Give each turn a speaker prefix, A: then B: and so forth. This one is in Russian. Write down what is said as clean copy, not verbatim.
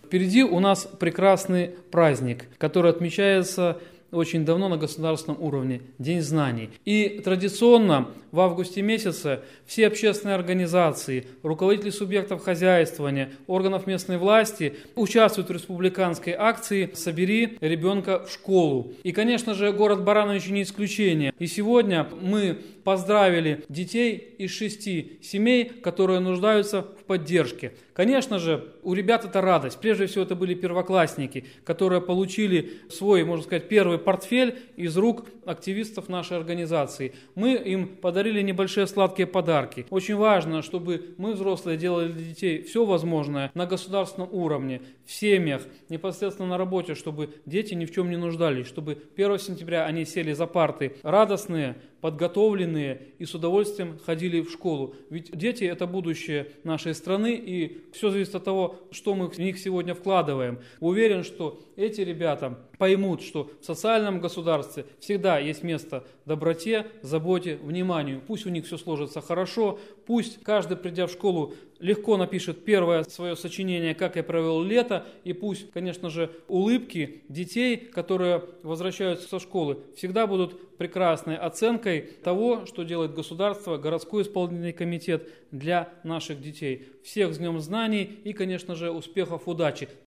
A: Впереди у нас прекрасный праздник, который отмечается очень давно на государственном уровне – День знаний. И традиционно в августе месяце все общественные организации, руководители субъектов хозяйствования, органов местной власти участвуют в республиканской акции «Собери ребенка в школу». И, конечно же, город Барановичи не исключение. И сегодня мы поздравили детей из 6 семей, которые нуждаются в поддержке. Конечно же, у ребят это радость. Прежде всего, это были первоклассники, которые получили свой, можно сказать, первый портфель из рук активистов нашей организации. Мы им подарили небольшие сладкие подарки. Очень важно, чтобы мы, взрослые, делали для детей все возможное на государственном уровне, в семьях, непосредственно на работе, чтобы дети ни в чем не нуждались, чтобы 1 сентября они сели за парты радостные, подготовленные и с удовольствием ходили в школу. Ведь дети – это будущее нашей страны, и все зависит от того, что мы в них сегодня вкладываем. Уверен, что эти ребята поймут, что в социальном государстве всегда есть место доброте, заботе, вниманию. Пусть у них все сложится хорошо, пусть каждый, придя в школу, легко напишет первое свое сочинение «Как я провел лето», и пусть, конечно же, улыбки детей, которые возвращаются со школы, всегда будут прекрасной оценкой того, что делает государство, городской исполнительный комитет для наших детей. Всех с Днем знаний и, конечно же, успехов, удачи!